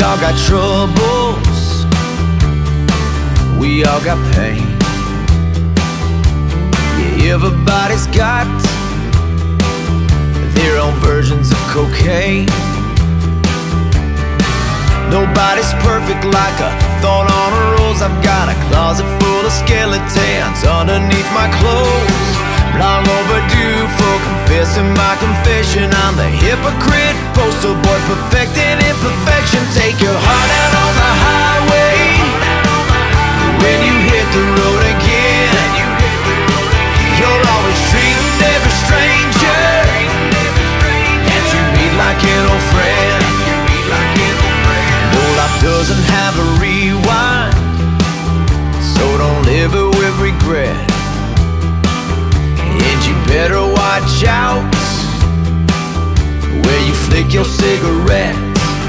all got troubles, we all got pain. Yeah, everybody's got their own versions of cocaine. Nobody's perfect like a thorn on a rose. I've got a closet full of skeletons underneath my clothes. Long overdue for confessing my confession. I'm the hypocrite, poster boy, perfecting imperfection. Take your heart out on the highway when you hit the road again. You're always treating every stranger that you meet like an old friend. No, life doesn't have a rewind, so don't live it with regret. And you better watch out where you flick your cigarette.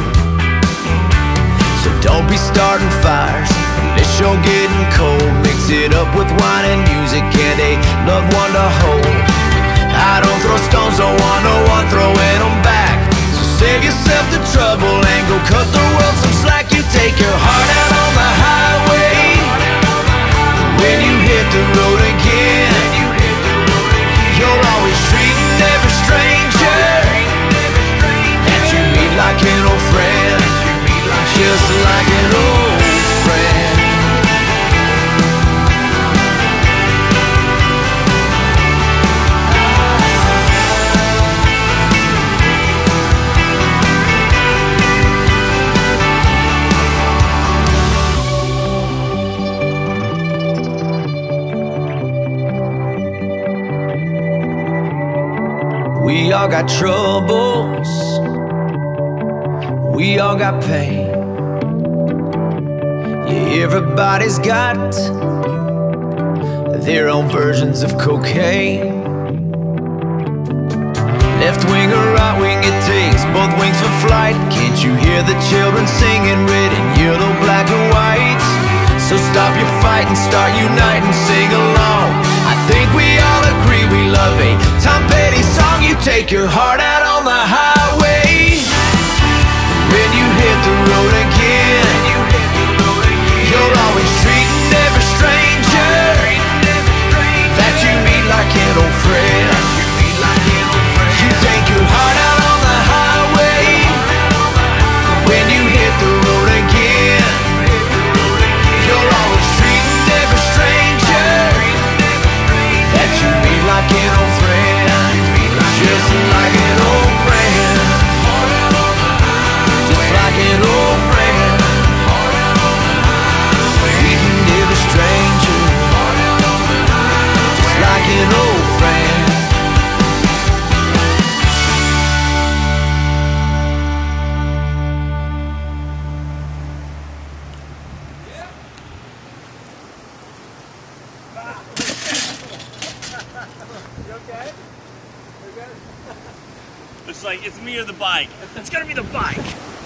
So don't be starting fires unless you're getting cold. Mix it up with wine and music and a loved one to hold. I don't throw stones, don't want no one throwing them back. So save yourself the trouble and go cut the world some slack. You take your heart out on the highway when you hit the road again. You're always treating every stranger that you meet like an old friend, just like an old friend. We all got troubles, we all got pain. Yeah, everybody's got their own versions of cocaine. Left wing or right wing, it takes both wings for flight. Can't you hear the children singing red and yellow, black and white? So stop your fight and start uniting, sing along. I think we all agree we love a Tom Petty song. You take your heart out on the highway when you hit the road again. You're always treating every stranger that you meet like an old friend. You take your heart out on the highway when you hit the road again. You're always treating every stranger that you meet like an old friend, just like an old friend, just like an old friend. Treating every stranger just like an old friend. You okay? You good? It's like, it's me or the bike. It's gonna be the bike.